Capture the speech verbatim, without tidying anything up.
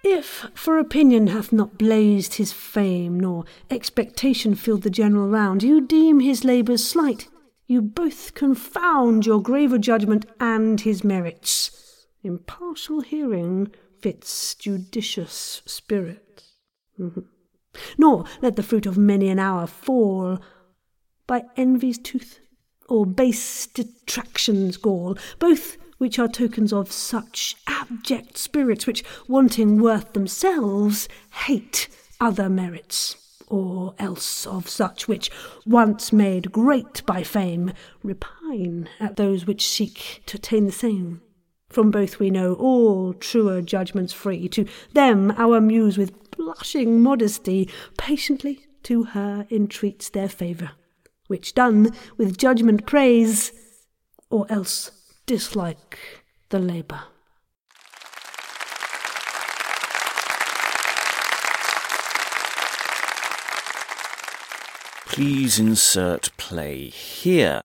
If for opinion hath not blazed his fame, nor expectation filled the general round, you deem his labours slight, you both confound your graver judgment and his merits. Impartial hearing fits judicious spirit. Mm-hmm. Nor let the fruit of many an hour fall by envy's tooth, or base detraction's gall, both which are tokens of such abject spirits, which, wanting worth themselves, hate other merits, or else of such which, once made great by fame, repine at those which seek to attain the same. From both we know all truer judgments free. To them our muse with blushing modesty patiently to her entreats their favour, which done with judgment praise, or else dislike the labour. Please insert play here.